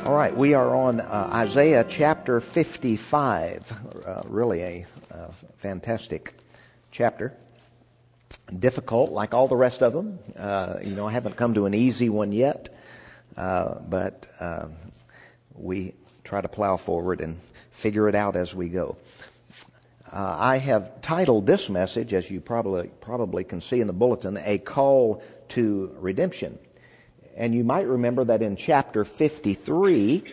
All right, we are on Isaiah chapter 55, really a fantastic chapter. Difficult, like all the rest of them. I haven't come to an easy one yet, but we try to plow forward and figure it out as we go. I have titled this message, as you probably can see in the bulletin, A Call to Redemption. And you might remember that in chapter 53,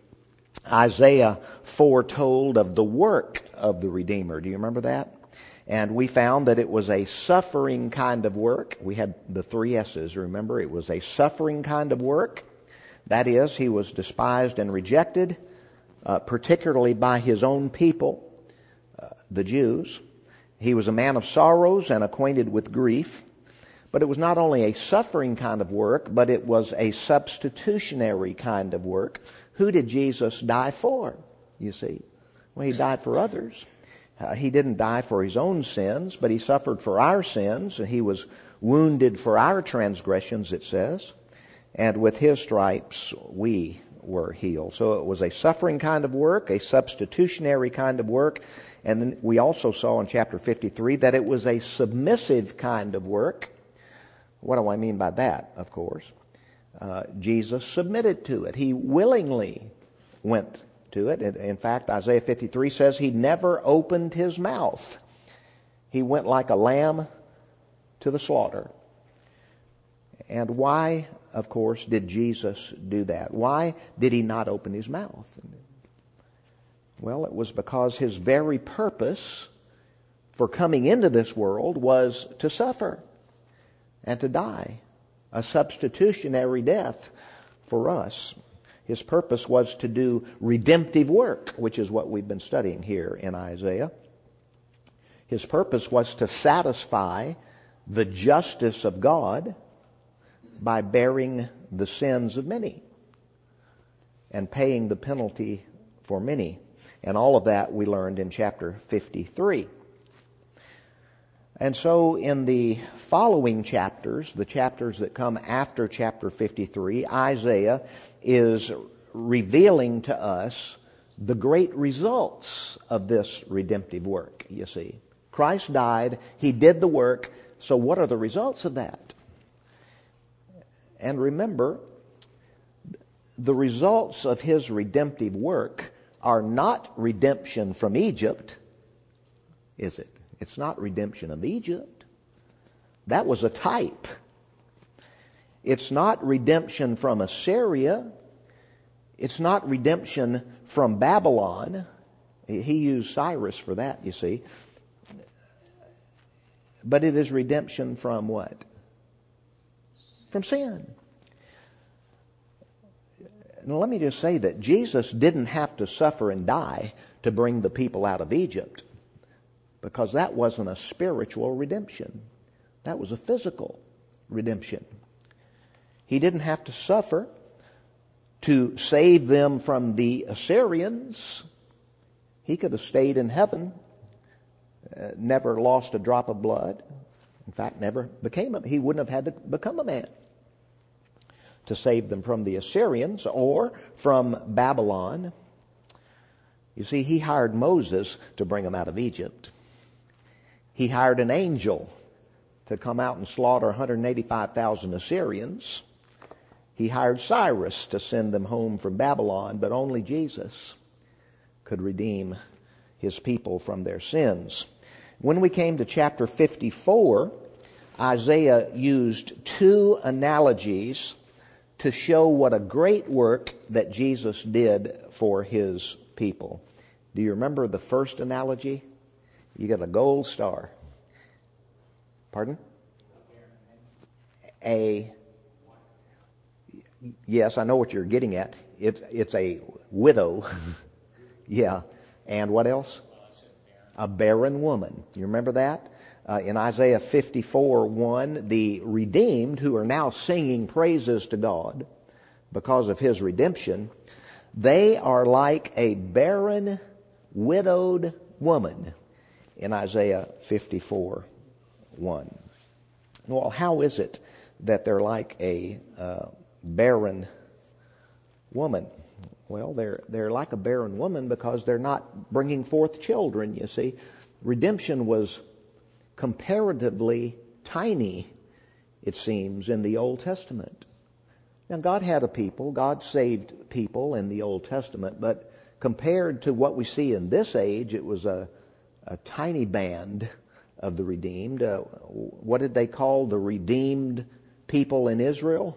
Isaiah foretold of the work of the Redeemer. Do you remember that? And we found that it was a suffering kind of work. We had the three S's, remember? It was a suffering kind of work. That is, he was despised and rejected, particularly by his own people, the Jews. He was a man of sorrows and acquainted with grief. But it was not only a suffering kind of work, but it was a substitutionary kind of work. Who did Jesus die for, you see? Well, he died for others. He didn't die for his own sins, but he suffered for our sins. He was wounded for our transgressions, it says. And with his stripes, we were healed. So it was a suffering kind of work, a substitutionary kind of work. And then we also saw in chapter 53 that it was a submissive kind of work. What do I mean by that, of course? Jesus submitted to it. He willingly went to it. In fact, Isaiah 53 says he never opened his mouth. He went like a lamb to the slaughter. And why, of course, did Jesus do that? Why did he not open his mouth? Well, it was because his very purpose for coming into this world was to suffer and to die, a substitutionary death for us. His purpose was to do redemptive work, which is what we've been studying here in Isaiah. His purpose was to satisfy the justice of God by bearing the sins of many and paying the penalty for many. And all of that we learned in chapter 53. And so in the following chapters, the chapters that come after chapter 53, Isaiah is revealing to us the great results of this redemptive work, you see. Christ died, he did the work, so what are the results of that? And remember, the results of his redemptive work are not redemption from Egypt, is it? It's not redemption of Egypt. That was a type. It's not redemption from Assyria. It's not redemption from Babylon. He used Cyrus for that, you see. But it is redemption from what? From sin. Now let me just say that Jesus didn't have to suffer and die to bring the people out of Egypt, because that wasn't a spiritual redemption. That was a physical redemption. He didn't have to suffer to save them from the Assyrians. He could have stayed in heaven, never lost a drop of blood. In fact, never became he wouldn't have had to become a man to save them from the Assyrians or from Babylon. You see, he hired Moses to bring them out of Egypt. He hired an angel to come out and slaughter 185,000 Assyrians. He hired Cyrus to send them home from Babylon, but only Jesus could redeem his people from their sins. When we came to chapter 54, Isaiah used two analogies to show what a great work that Jesus did for his people. Do you remember the first analogy? You got a gold star. Pardon? Yes, I know what you're getting at. It's a widow. Yeah. And what else? A barren woman. You remember that? In Isaiah 54:1, the redeemed, who are now singing praises to God because of his redemption, they are like a barren, widowed woman. In Isaiah 54:1. Well, how is it that they're like a barren woman? Well, they're like a barren woman because they're not bringing forth children, you see. Redemption was comparatively tiny, it seems, in the Old Testament. Now, God had a people. God saved people in the Old Testament, but compared to what we see in this age, it was a tiny band of the redeemed. What did they call the redeemed people in Israel?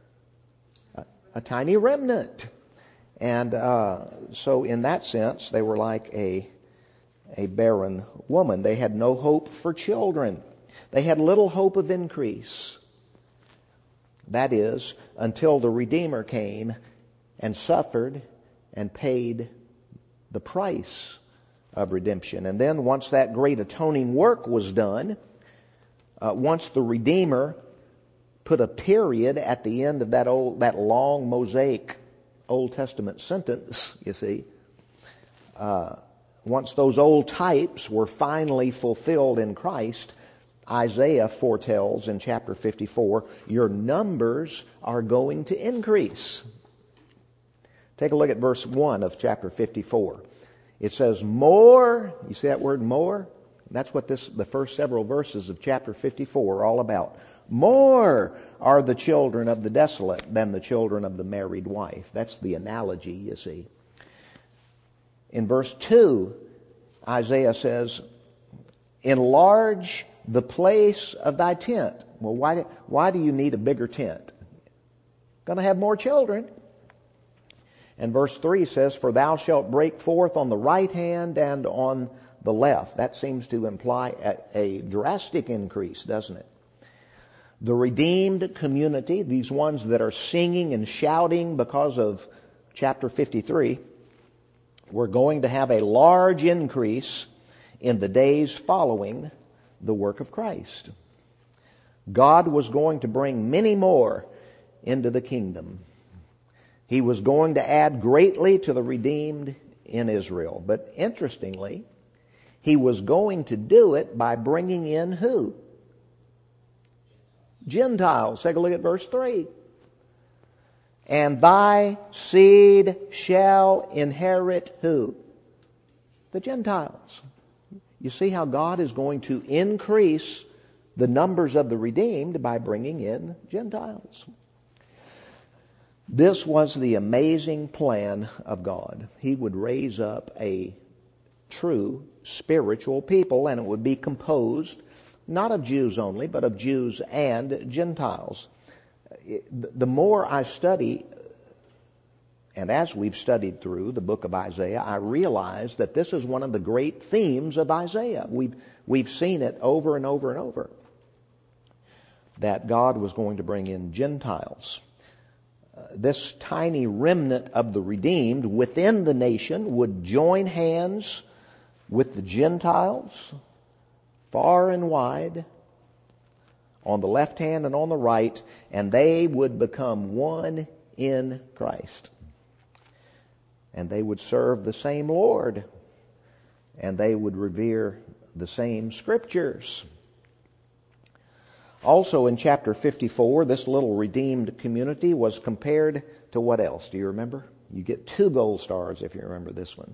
A tiny remnant. And so in that sense, they were like a barren woman. They had no hope for children. They had little hope of increase. That is, until the Redeemer came and suffered and paid the price of redemption. And then once that great atoning work was done, once the Redeemer put a period at the end of that long Mosaic Old Testament sentence, you see, once those old types were finally fulfilled in Christ, Isaiah foretells in chapter 54, your numbers are going to increase. Take a look at verse 1 of chapter 54. It says, more, you see that word more? That's what the first several verses of chapter 54 are all about. More are the children of the desolate than the children of the married wife. That's the analogy, you see. In verse 2, Isaiah says, enlarge the place of thy tent. Well, why do you need a bigger tent? Going to have more children. And verse 3 says, for thou shalt break forth on the right hand and on the left. That seems to imply a drastic increase, doesn't it? The redeemed community, these ones that are singing and shouting because of chapter 53, we're going to have a large increase in the days following the work of Christ. God was going to bring many more into the kingdom. He was going to add greatly to the redeemed in Israel. But interestingly, He was going to do it by bringing in who? Gentiles. Take a look at verse 3. And thy seed shall inherit who? The Gentiles. You see how God is going to increase the numbers of the redeemed by bringing in Gentiles. This was the amazing plan of God. He would raise up a true spiritual people, and it would be composed not of Jews only, but of Jews and Gentiles. The more I study, and as we've studied through the book of Isaiah, I realize that this is one of the great themes of Isaiah. We've seen it over and over and over, that God was going to bring in Gentiles. This tiny remnant of the redeemed within the nation would join hands with the Gentiles far and wide, on the left hand and on the right, and they would become one in Christ. And they would serve the same Lord, and they would revere the same Scriptures. Also in chapter 54, this little redeemed community was compared to what else? Do you remember? You get 2 gold stars if you remember this one.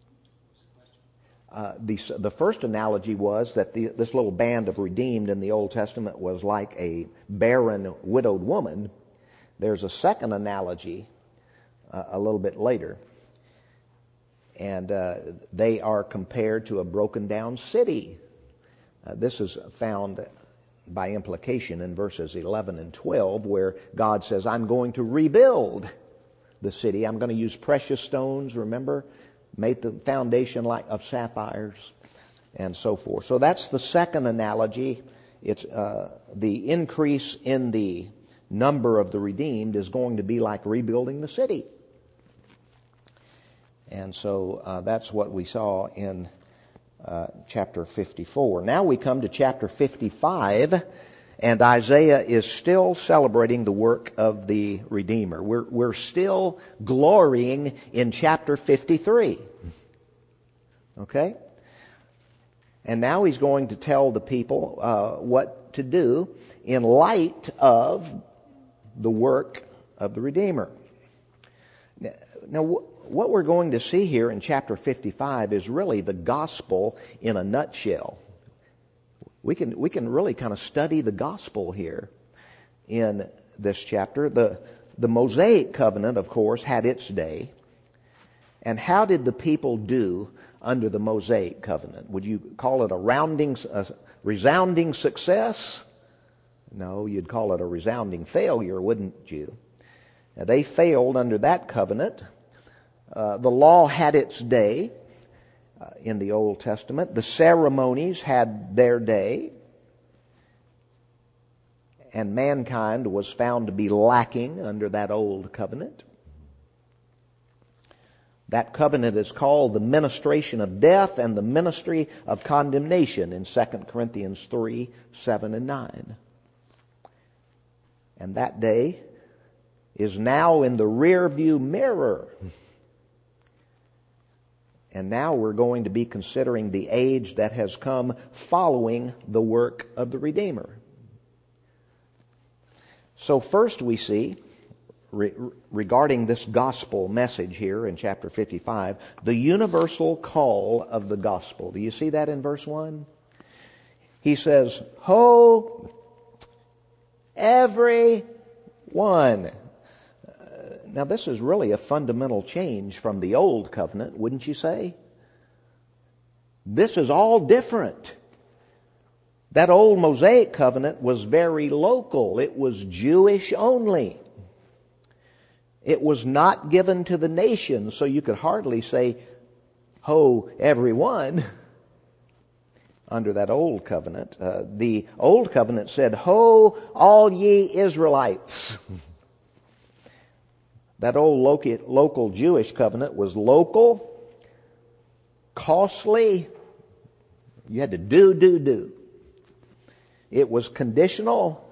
The first analogy was that this little band of redeemed in the Old Testament was like a barren, widowed woman. There's a second analogy a little bit later. And they are compared to a broken down city. This is found by implication in verses 11 and 12, where God says, I'm going to rebuild the city. I'm going to use precious stones, remember? Make the foundation like of sapphires and so forth. So that's the second analogy. It's the increase in the number of the redeemed is going to be like rebuilding the city. And so that's what we saw in chapter 54. Now we come to chapter 55, and Isaiah is still celebrating the work of the Redeemer. We're still glorying in chapter 53. Okay? And now he's going to tell the people what to do in light of the work of the Redeemer. Now, what we're going to see here in chapter 55 is really the gospel in a nutshell. We can really kind of study the gospel here in this chapter. The Mosaic covenant, of course, had its day. And how did the people do under the Mosaic covenant? Would you call it a resounding success? No, you'd call it a resounding failure, wouldn't you? Now, they failed under that covenant. The law had its day in the Old Testament. The ceremonies had their day. And mankind was found to be lacking under that old covenant. That covenant is called the ministration of death and the ministry of condemnation in 2 Corinthians 3, 7, and 9. And that day is now in the rearview mirror. And now we're going to be considering the age that has come following the work of the Redeemer. So first we see, regarding this gospel message here in chapter 55, the universal call of the gospel. Do you see that in verse 1? He says, "Ho, every one." Now this is really a fundamental change from the old covenant, wouldn't you say? This is all different. That old Mosaic covenant was very local. It was Jewish only. It was not given to the nations, so you could hardly say, "Ho, everyone," under that old covenant. The old covenant said, "Ho, all ye Israelites." That old local Jewish covenant was local, costly. You had to do. It was conditional.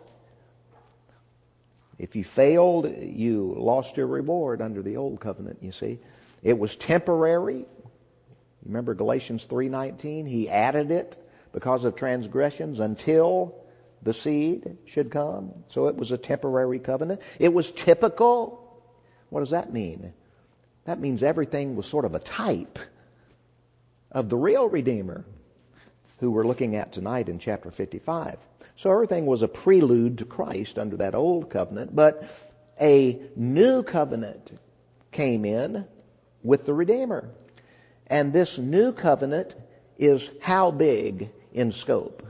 If you failed, you lost your reward under the old covenant, you see. It was temporary. Remember Galatians 3:19? He added it because of transgressions until the seed should come. So it was a temporary covenant. It was typical. What does that mean? That means everything was sort of a type of the real Redeemer who we're looking at tonight in chapter 55. So everything was a prelude to Christ under that old covenant, but a new covenant came in with the Redeemer. And this new covenant is how big in scope?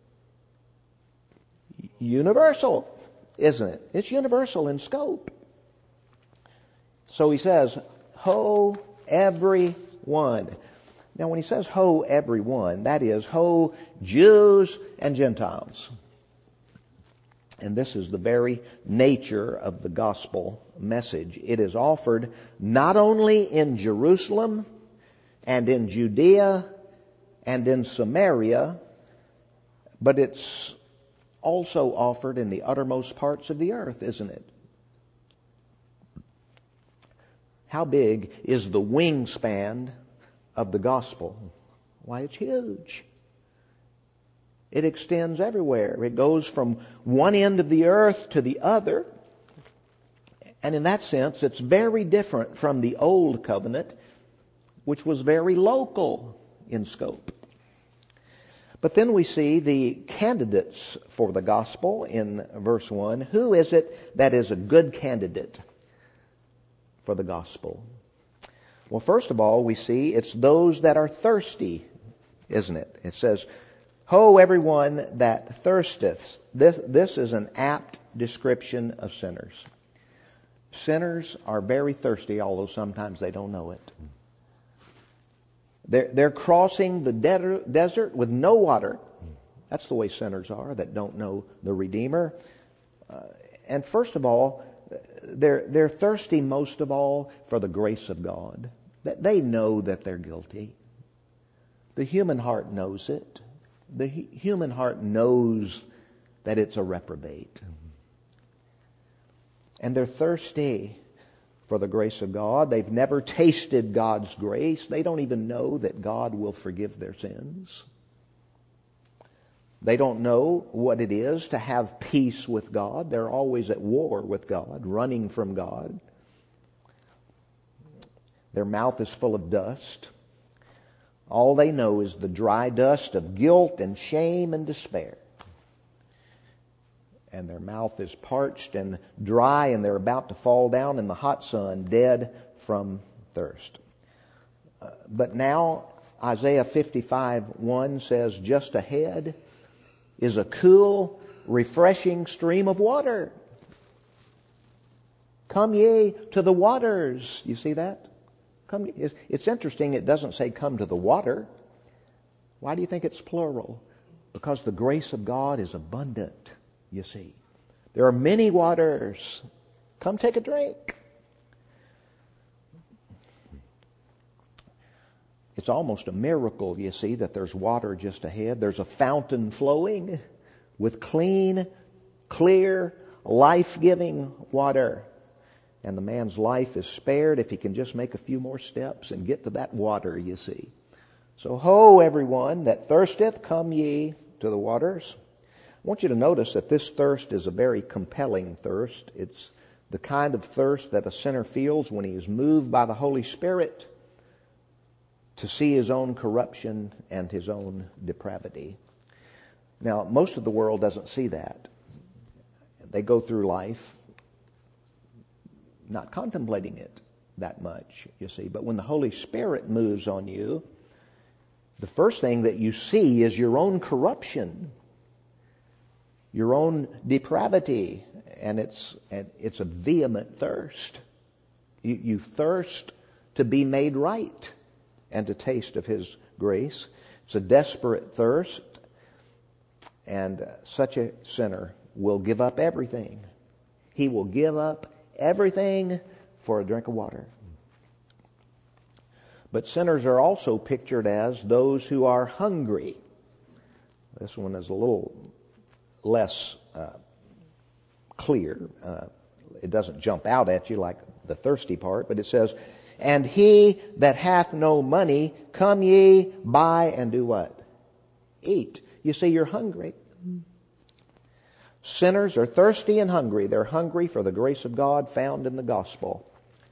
Universal, isn't it? It's universal in scope. So he says, "Ho, every one." Now when he says ho, everyone, that is ho, Jews and Gentiles. And this is the very nature of the gospel message. It is offered not only in Jerusalem and in Judea and in Samaria, but it's also offered in the uttermost parts of the earth, isn't it? How big is the wingspan of the gospel? Why, it's huge. It extends everywhere. It goes from one end of the earth to the other. And in that sense, it's very different from the old covenant, which was very local in scope. But then we see the candidates for the gospel in verse 1. Who is it that is a good candidate for the gospel? Well, first of all, we see it's those that are thirsty, isn't it? It says, "Ho, everyone that thirsteth." This is an apt description of sinners. Sinners are very thirsty, although sometimes they don't know it. They're crossing the desert with no water. That's the way sinners are that don't know the Redeemer. And first of all, they're thirsty most of all for the grace of God. That they know that they're guilty. The human heart knows it. The human heart knows that it's a reprobate. And they're thirsty for the grace of God. They've never tasted God's grace. They don't even know that God will forgive their sins. They don't know what it is to have peace with God. They're always at war with God, running from God. Their mouth is full of dust. All they know is the dry dust of guilt and shame and despair. And their mouth is parched and dry, and they're about to fall down in the hot sun, dead from thirst. But now Isaiah 55:1 says, just ahead is a cool, refreshing stream of water. Come ye to the waters. You see that? It's interesting, it doesn't say come to the water. Why do you think it's plural? Because the grace of God is abundant, you see. There are many waters. Come take a drink. It's almost a miracle, you see, that there's water just ahead. There's a fountain flowing with clean, clear, life-giving water. And the man's life is spared if he can just make a few more steps and get to that water, you see. So, ho, everyone that thirsteth, come ye to the waters. I want you to notice that this thirst is a very compelling thirst. It's the kind of thirst that a sinner feels when he is moved by the Holy Spirit to see his own corruption and his own depravity. Now, most of the world doesn't see that. They go through life not contemplating it that much, you see. But when the Holy Spirit moves on you, the first thing that you see is your own corruption, your own depravity, and it's a vehement thirst. You thirst to be made right and to taste of His grace. It's a desperate thirst, and such a sinner will give up everything. He will give up everything for a drink of water. But sinners are also pictured as those who are hungry. This one is a little less clear. It doesn't jump out at you like the thirsty part, but it says, and he that hath no money, come ye, buy, and do what? Eat. You see, you're hungry. Sinners are thirsty and hungry. They're hungry for the grace of God found in the gospel.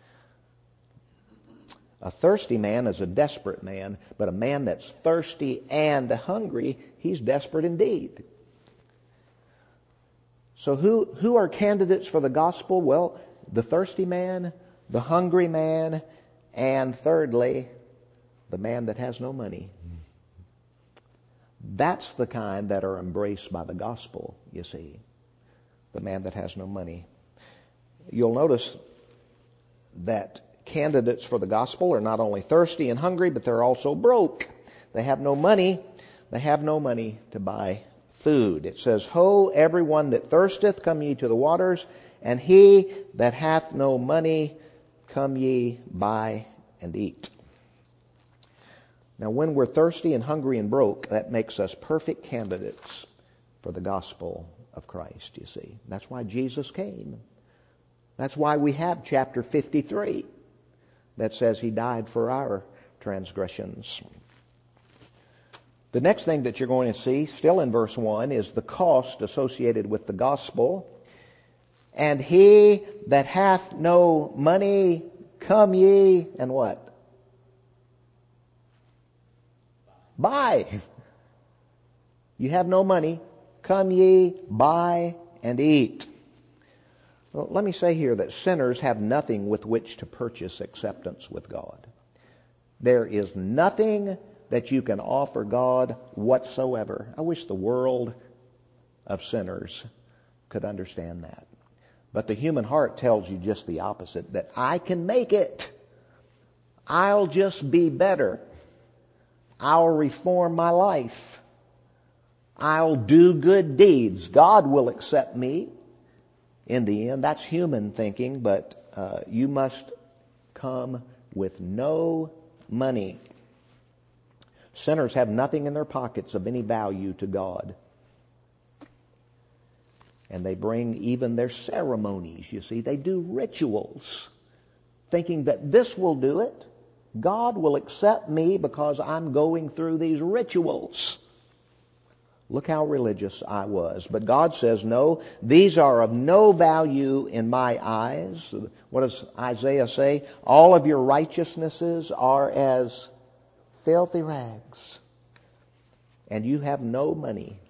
A thirsty man is a desperate man, but a man that's thirsty and hungry, he's desperate indeed. So who are candidates for the gospel? Well, the thirsty man, the hungry man, and thirdly, the man that has no money. That's the kind that are embraced by the gospel, you see. The man that has no money. You'll notice that candidates for the gospel are not only thirsty and hungry, but they're also broke. They have no money. They have no money to buy food. It says, ho, everyone that thirsteth, come ye to the waters, and he that hath no money, come ye, buy, and eat. Now, when we're thirsty and hungry and broke, that makes us perfect candidates for the gospel of Christ, you see. That's why Jesus came. That's why we have chapter 53 that says He died for our transgressions. The next thing that you're going to see, still in verse 1, is the cost associated with the gospel. And he that hath no money, come ye, and what? Buy. You have no money. Come ye, buy, and eat. Well, let me say here that sinners have nothing with which to purchase acceptance with God. There is nothing that you can offer God whatsoever. I wish the world of sinners could understand that. But the human heart tells you just the opposite, that I can make it. I'll just be better. I'll reform my life. I'll do good deeds. God will accept me in the end. That's human thinking, but you must come with no money. Sinners have nothing in their pockets of any value to God. And they bring even their ceremonies, you see. They do rituals, thinking that this will do it. God will accept me because I'm going through these rituals. Look how religious I was. But God says, no, these are of no value in my eyes. What does Isaiah say? All of your righteousnesses are as filthy rags. And you have no money.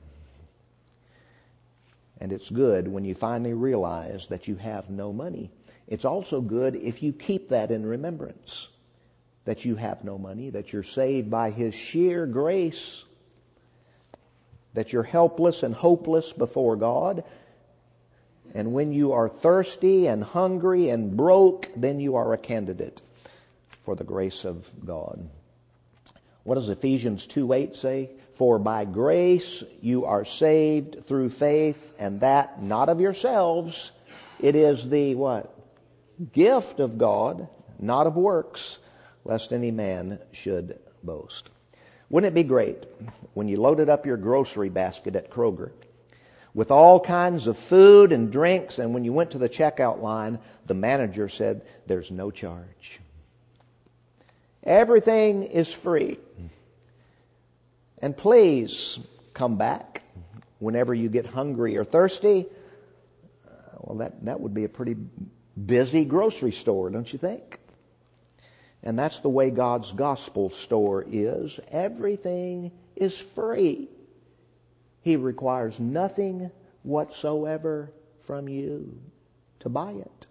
And it's good when you finally realize that you have no money. It's also good if you keep that in remembrance, that you have no money, that you're saved by His sheer grace, that you're helpless and hopeless before God. And when you are thirsty and hungry and broke, then you are a candidate for the grace of God. What does Ephesians 2:8 say? For by grace you are saved through faith, and that not of yourselves. It is the what? Gift of God, not of works, lest any man should boast. Wouldn't it be great when you loaded up your grocery basket at Kroger with all kinds of food and drinks, and when you went to the checkout line, the manager said, there's no charge. Everything is free. And please come back whenever you get hungry or thirsty. Well, that would be a pretty busy grocery store, don't you think? And that's the way God's gospel store is. Everything is free. He requires nothing whatsoever from you to buy it.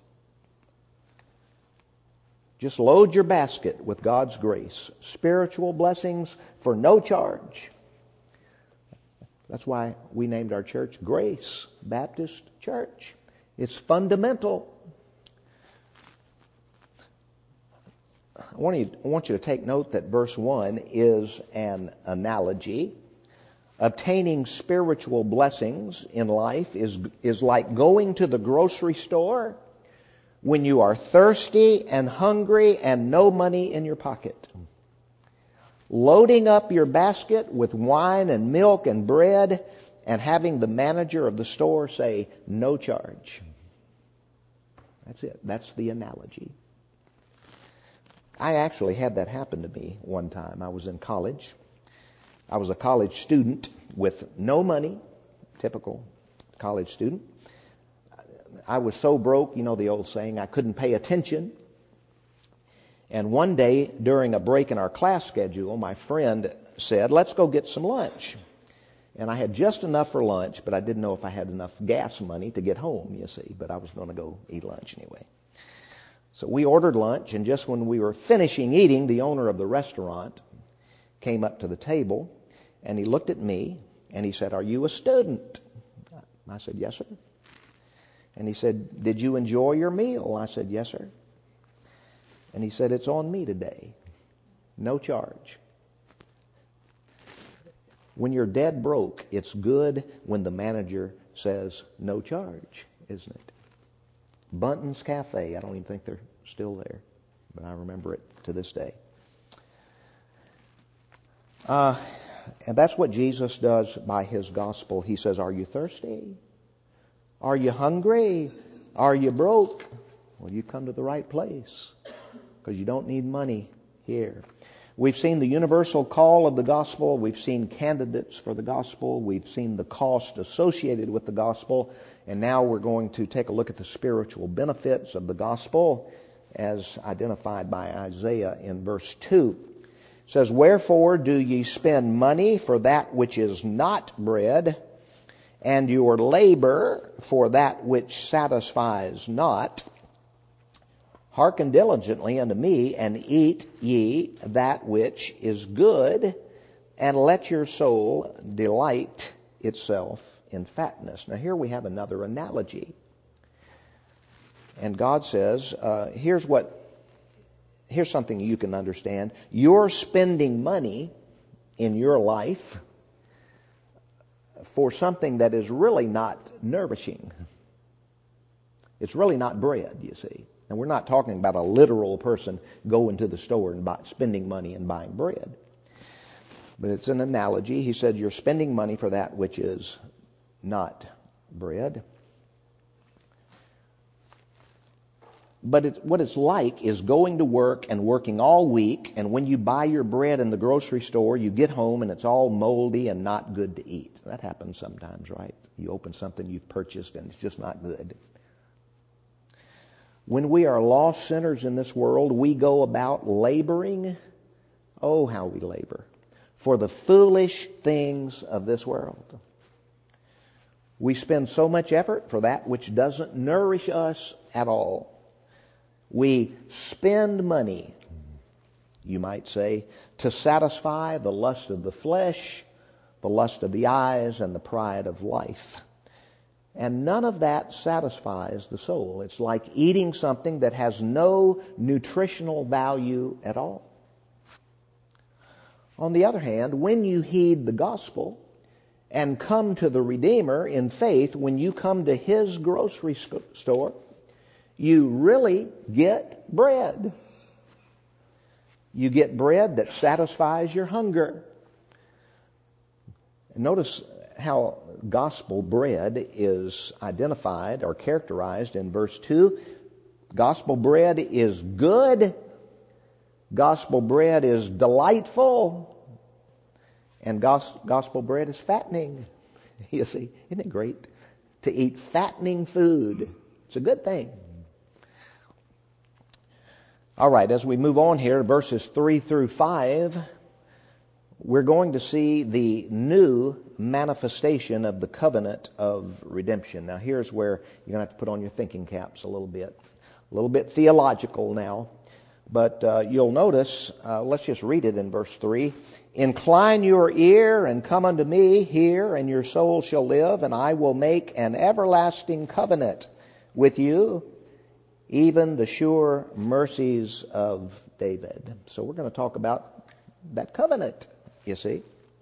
Just load your basket with God's grace. Spiritual blessings for no charge. That's why we named our church Grace Baptist Church. It's fundamental. I want you to take note that verse 1 is an analogy. Obtaining spiritual blessings in life is like going to the grocery store when you are thirsty and hungry and no money in your pocket. Loading up your basket with wine and milk and bread and having the manager of the store say, no charge. That's it. That's the analogy. I actually had that happen to me one time. I was in college. I was a college student with no money, typical college student. I was so broke, you know the old saying, I couldn't pay attention. And one day during a break in our class schedule, my friend said, let's go get some lunch. And I had just enough for lunch, but I didn't know if I had enough gas money to get home, you see. But I was going to go eat lunch anyway. So we ordered lunch, and just when we were finishing eating, the owner of the restaurant came up to the table, and he looked at me, and he said, are you a student? I said, yes, sir. And he said, did you enjoy your meal? I said, yes, sir. And he said, it's on me today. No charge. When you're dead broke, it's good when the manager says no charge, isn't it? Bunton's Cafe. I don't even think they're still there, but I remember it to this day. And that's what Jesus does by His gospel. He says, are you thirsty? Are you hungry? Are you broke? Well, you come to the right place because you don't need money here. We've seen the universal call of the gospel. We've seen candidates for the gospel. We've seen the cost associated with the gospel. And now we're going to take a look at the spiritual benefits of the gospel as identified by Isaiah in verse 2. It says, wherefore do ye spend money for that which is not bread, and your labor for that which satisfies not? Hearken diligently unto me, and eat ye that which is good, and let your soul delight itself in fatness. Now here we have another analogy. And God says, here's something you can understand. You're spending money in your life for something that is really not nourishing. It's really not bread, you see. And we're not talking about a literal person going to the store and spending money and buying bread. But it's an analogy. He said, you're spending money for that which is not bread. But what it's like is going to work and working all week, and when you buy your bread in the grocery store, you get home and it's all moldy and not good to eat. That happens sometimes, right? You open something you've purchased and it's just not good. When we are lost sinners in this world, we go about laboring. Oh, how we labor for the foolish things of this world. We spend so much effort for that which doesn't nourish us at all. We spend money, you might say, to satisfy the lust of the flesh, the lust of the eyes, and the pride of life. And none of that satisfies the soul. It's like eating something that has no nutritional value at all. On the other hand, when you heed the gospel and come to the Redeemer in faith, when you come to His grocery store, you really get bread. You get bread that satisfies your hunger. Notice how gospel bread is identified or characterized in verse 2. Gospel bread is good. Gospel bread is delightful. And gospel bread is fattening. You see, isn't it great to eat fattening food? It's a good thing. All right, as we move on here, verses 3 through 5, we're going to see the new manifestation of the covenant of redemption. Now, here's where you're going to have to put on your thinking caps a little bit theological now. But you'll notice, let's just read it in verse 3. Incline your ear and come unto me, hear, and your soul shall live, and I will make an everlasting covenant with you, even the sure mercies of David. So we're going to talk about that covenant, you see.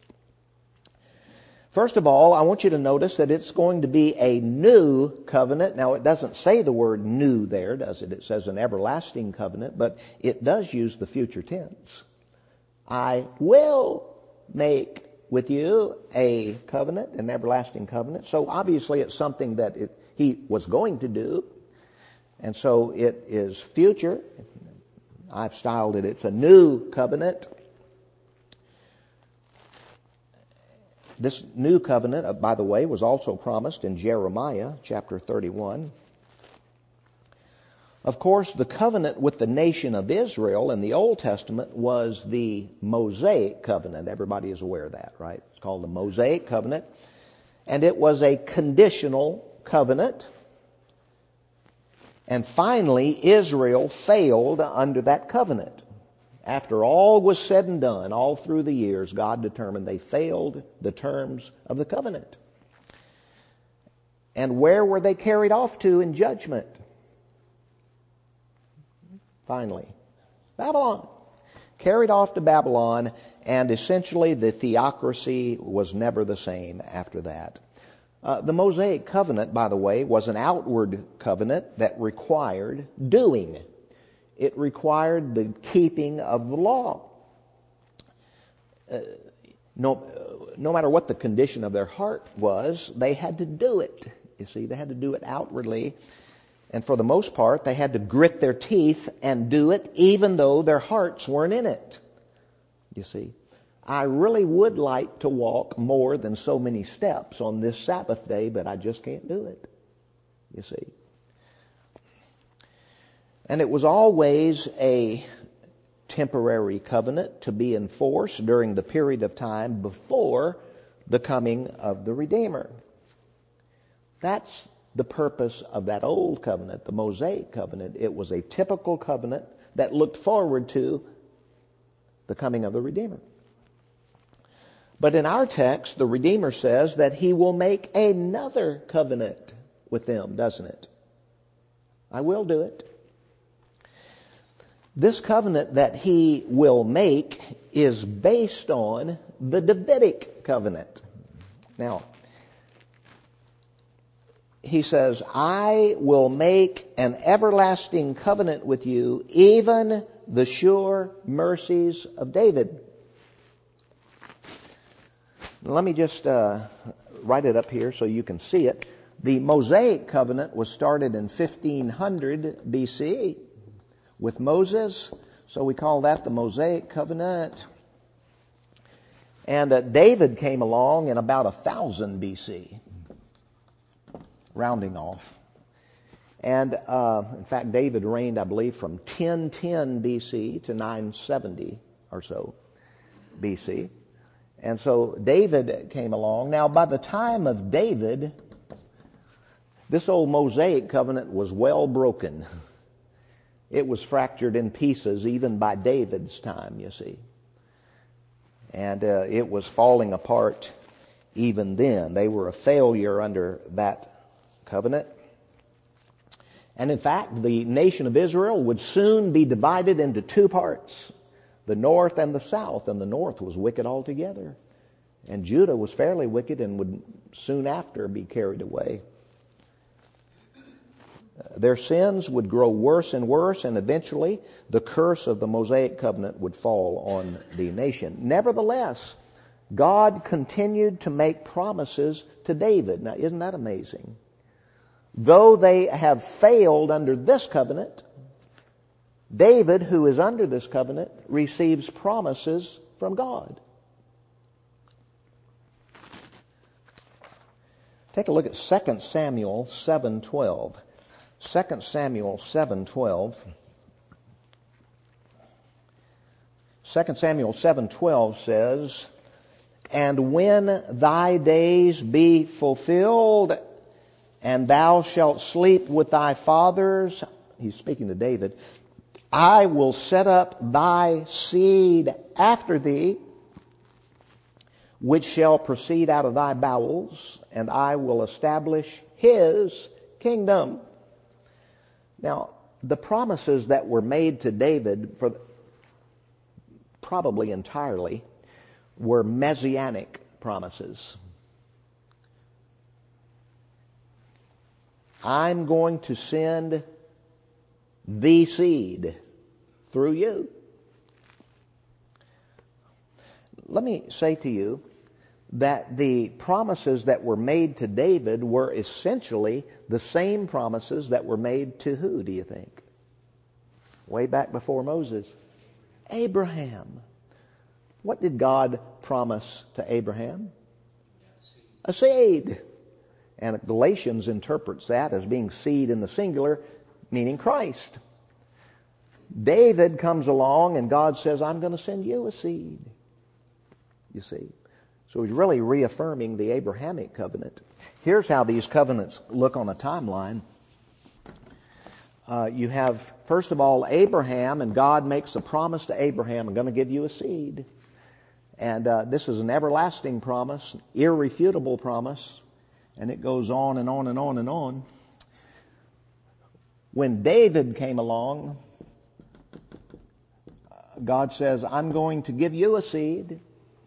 First of all, I want you to notice that it's going to be a new covenant. Now, it doesn't say the word new there, does it? It says an everlasting covenant, but it does use the future tense. I will make with you a covenant, an everlasting covenant. So obviously it's something that He was going to do. And so it is future. I've styled it, it's a new covenant. This new covenant, by the way, was also promised in Jeremiah chapter 31. Of course, the covenant with the nation of Israel in the Old Testament was the Mosaic covenant. Everybody is aware of that, right? It's called the Mosaic covenant. And it was a conditional covenant. And finally, Israel failed under that covenant. After all was said and done, all through the years, God determined they failed the terms of the covenant. And where were they carried off to in judgment? Finally, Babylon. Carried off to Babylon, and essentially the theocracy was never the same after that. The Mosaic covenant, by the way, was an outward covenant that required doing. It required the keeping of the law. No matter what the condition of their heart was, they had to do it. You see, they had to do it outwardly. And for the most part, they had to grit their teeth and do it even though their hearts weren't in it. You see, I really would like to walk more than so many steps on this Sabbath day, but I just can't do it. You see. And it was always a temporary covenant to be enforced during the period of time before the coming of the Redeemer. That's the purpose of that old covenant, the Mosaic covenant. It was a typical covenant that looked forward to the coming of the Redeemer. But in our text, the Redeemer says that He will make another covenant with them, doesn't it? I will do it. This covenant that He will make is based on the Davidic covenant. Now, He says, I will make an everlasting covenant with you, even the sure mercies of David. Let me just write it up here so you can see it. The Mosaic covenant was started in 1500 BC with Moses, so we call that the Mosaic covenant. And David came along in about 1000 BC, rounding off. And in fact, David reigned, I believe, from 1010 BC to 970 or so BC. And so David came along. Now, by the time of David, this old Mosaic covenant was well broken. It was fractured in pieces even by David's time, you see. And it was falling apart even then. They were a failure under that covenant. And in fact, the nation of Israel would soon be divided into two parts, the north and the south. And the north was wicked altogether. And Judah was fairly wicked and would soon after be carried away. Their sins would grow worse and worse, and eventually the curse of the Mosaic covenant would fall on the nation. Nevertheless, God continued to make promises to David. Now, isn't that amazing? Though they have failed under this covenant, David, who is under this covenant, receives promises from God. Take a look at 2 Samuel 7:12. 2 Samuel 7:12. 2 Samuel 7:12 says, "And when thy days be fulfilled, and thou shalt sleep with thy fathers," he's speaking to David, "I will set up thy seed after thee, which shall proceed out of thy bowels, and I will establish his kingdom." Now, the promises that were made to David, for probably entirely, were messianic promises. I'm going to send the seed through you. Let me say to you that the promises that were made to David were essentially the same promises that were made to who, do you think? Way back before Moses. Abraham. What did God promise to Abraham? A seed. And Galatians interprets that as being seed in the singular, meaning Christ. David comes along and God says, I'm going to send you a seed. You see. So he's really reaffirming the Abrahamic covenant. Here's how these covenants look on a timeline. You have, first of all, Abraham, and God makes a promise to Abraham, I'm going to give you a seed. And this is an everlasting promise, irrefutable promise. And it goes on and on and on and on. When David came along, God says, I'm going to give you a seed.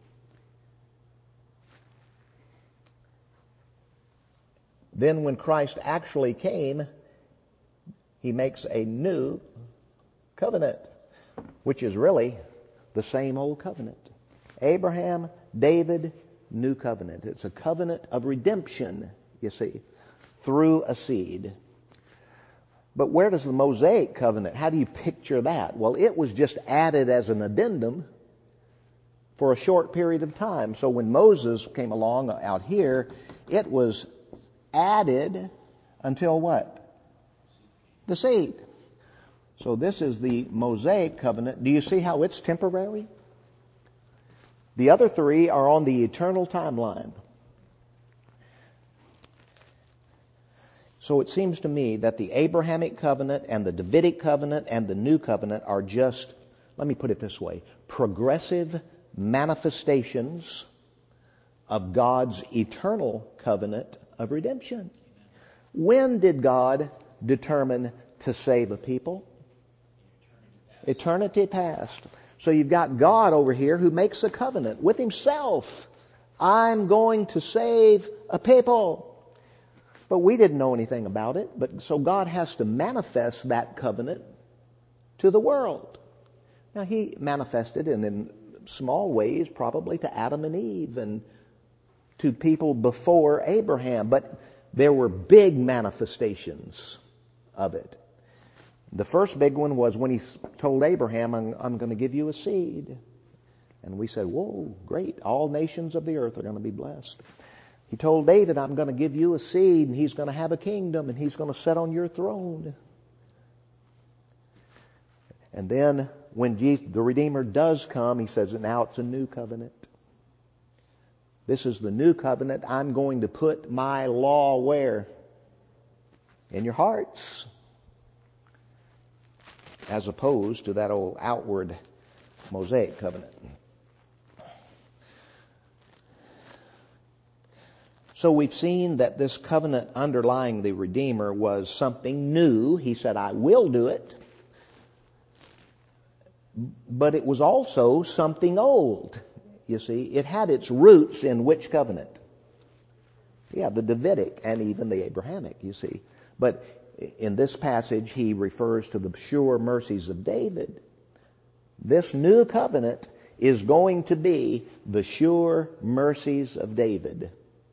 Then when Christ actually came, he makes a new covenant, which is really the same old covenant. Abraham, David, new covenant. It's a covenant of redemption, you see, through a seed. But where does the Mosaic covenant, how do you picture that? Well, it was just added as an addendum for a short period of time. So when Moses came along out here, it was added until what? The seed. So this is the Mosaic covenant. Do you see how it's temporary? The other three are on the eternal timeline. So it seems to me that the Abrahamic covenant and the Davidic covenant and the new covenant are just, let me put it this way, progressive manifestations of God's eternal covenant of redemption. When did God determine to save a people? Eternity past. So you've got God over here who makes a covenant with himself. I'm going to save a people. But we didn't know anything about it. But so God has to manifest that covenant to the world. Now he manifested it in small ways, probably to Adam and Eve and to people before Abraham. But there were big manifestations of it. The first big one was when he told Abraham, I'm going to give you a seed. And we said, whoa, great. All nations of the earth are going to be blessed. He told David, I'm going to give you a seed, and he's going to have a kingdom, and he's going to sit on your throne. And then when the Redeemer does come, he says, now it's a new covenant. This is the new covenant. I'm going to put my law where? In your hearts. As opposed to that old outward Mosaic covenant. So we've seen that this covenant underlying the Redeemer was something new. He said, I will do it. But it was also something old. You see, it had its roots in which covenant? Yeah, the Davidic and even the Abrahamic, you see. But in this passage, he refers to the sure mercies of David. This new covenant is going to be the sure mercies of David.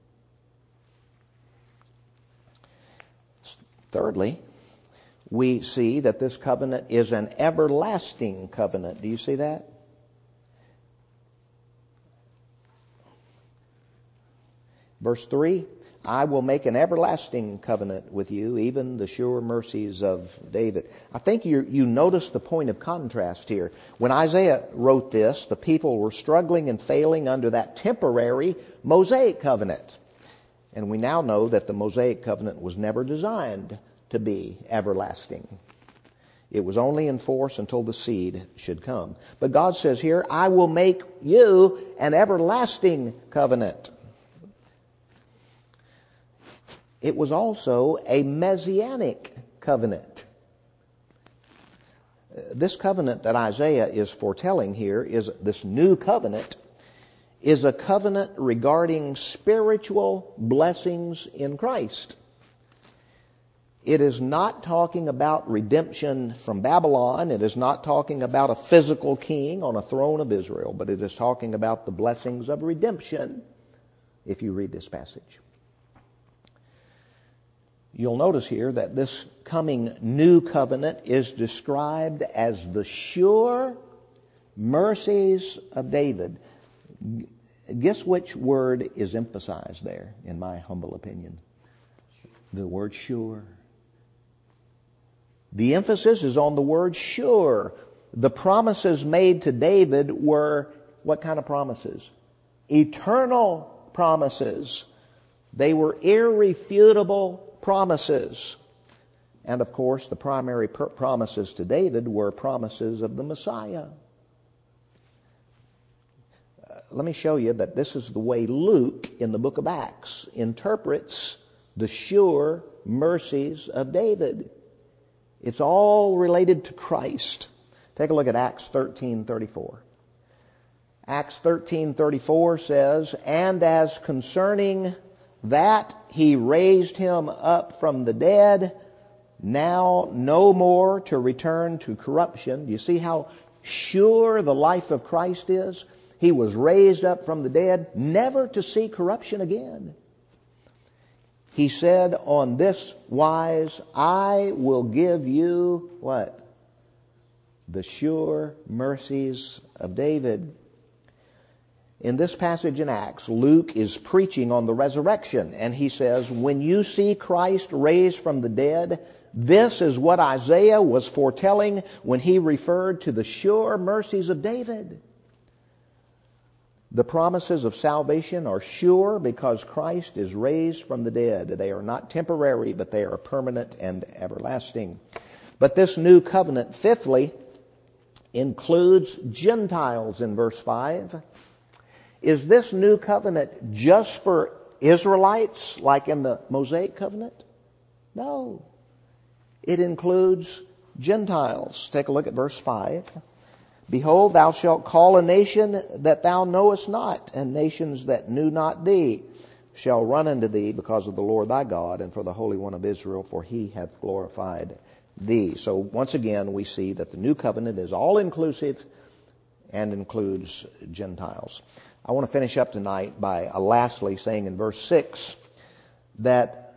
Thirdly, we see that this covenant is an everlasting covenant. Do you see that? Verse 3, I will make an everlasting covenant with you, even the sure mercies of David. I think you notice the point of contrast here. When Isaiah wrote this, the people were struggling and failing under that temporary Mosaic covenant. And we now know that the Mosaic covenant was never designed to be everlasting. It was only in force until the seed should come. But God says here, I will make you an everlasting covenant. It was also a messianic covenant. This covenant that Isaiah is foretelling here is this new covenant, is a covenant regarding spiritual blessings in Christ. It is not talking about redemption from Babylon. It is not talking about a physical king on a throne of Israel, but it is talking about the blessings of redemption if you read this passage. You'll notice here that this coming new covenant is described as the sure mercies of David. Guess which word is emphasized there, in my humble opinion? The word sure. The emphasis is on the word sure. The promises made to David were what kind of promises? Eternal promises. They were irrefutable promises. And of course, the primary promises to David were promises of the Messiah. Let me show you that this is the way Luke, in the book of Acts, interprets the sure mercies of David. It's all related to Christ. Take a look at Acts 13:34. Acts 13:34 says, and as concerning that he raised him up from the dead, now no more to return to corruption. Do you see how sure the life of Christ is? He was raised up from the dead, never to see corruption again. He said, on this wise, I will give you what? The sure mercies of David. In this passage in Acts, Luke is preaching on the resurrection, and he says, when you see Christ raised from the dead, this is what Isaiah was foretelling when he referred to the sure mercies of David. The promises of salvation are sure because Christ is raised from the dead. They are not temporary, but they are permanent and everlasting. But this new covenant, fifthly, includes Gentiles in verse 5. Is this new covenant just for Israelites like in the Mosaic covenant? No. It includes Gentiles. Take a look at verse 5. Behold, thou shalt call a nation that thou knowest not, and nations that knew not thee shall run unto thee because of the Lord thy God and for the Holy One of Israel, for he hath glorified thee. So once again, we see that the new covenant is all-inclusive and includes Gentiles. I want to finish up tonight by lastly saying in verse 6 that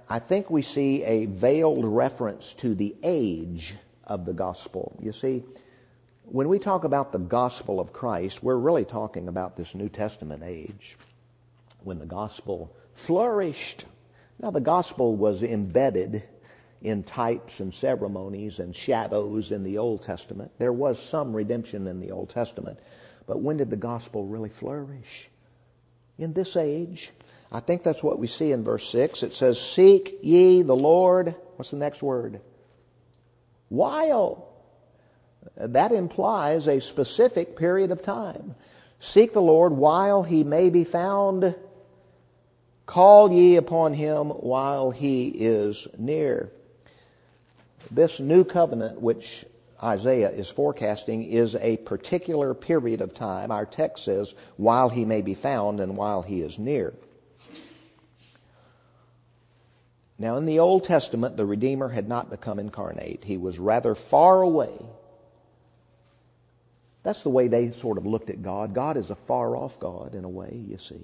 I think we see a veiled reference to the age of the gospel. You see, when we talk about the gospel of Christ, we're really talking about this New Testament age, when the gospel flourished. Now, the gospel was embedded in types and ceremonies and shadows in the Old Testament. There was some redemption in the Old Testament. But when did the gospel really flourish? In this age. I think that's what we see in verse 6. It says, "Seek ye the Lord." What's the next word? "While." That implies a specific period of time. "Seek the Lord while he may be found. Call ye upon him while he is near." This new covenant which Isaiah is forecasting is a particular period of time. Our text says, while he may be found and while he is near. Now, in the Old Testament, the Redeemer had not become incarnate. He was rather far away. That's the way they sort of looked at God. God is a far-off God in a way, you see.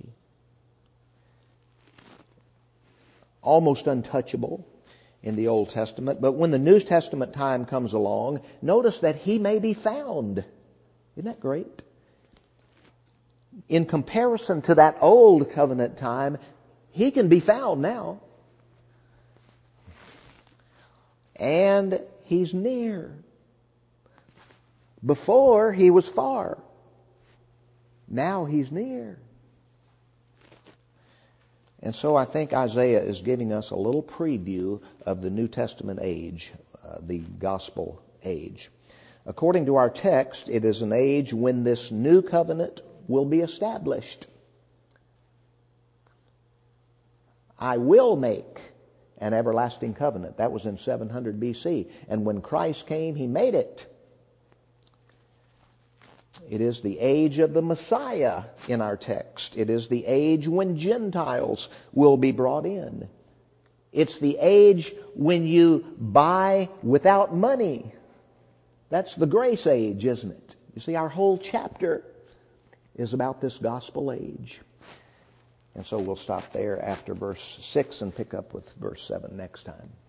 Almost untouchable in the Old Testament. But when the New Testament time comes along, notice that he may be found. Isn't that great? In comparison to that Old Covenant time, he can be found now. And he's near. Before, he was far. Now he's near. And so I think Isaiah is giving us a little preview of the New Testament age, the gospel age. According to our text, it is an age when this new covenant will be established. "I will make an everlasting covenant." That was in 700 BC. And when Christ came, he made it. It is the age of the Messiah in our text. It is the age when Gentiles will be brought in. It's the age when you buy without money. That's the grace age, isn't it? You see, our whole chapter is about this gospel age. And so we'll stop there after verse 6 and pick up with verse 7 next time.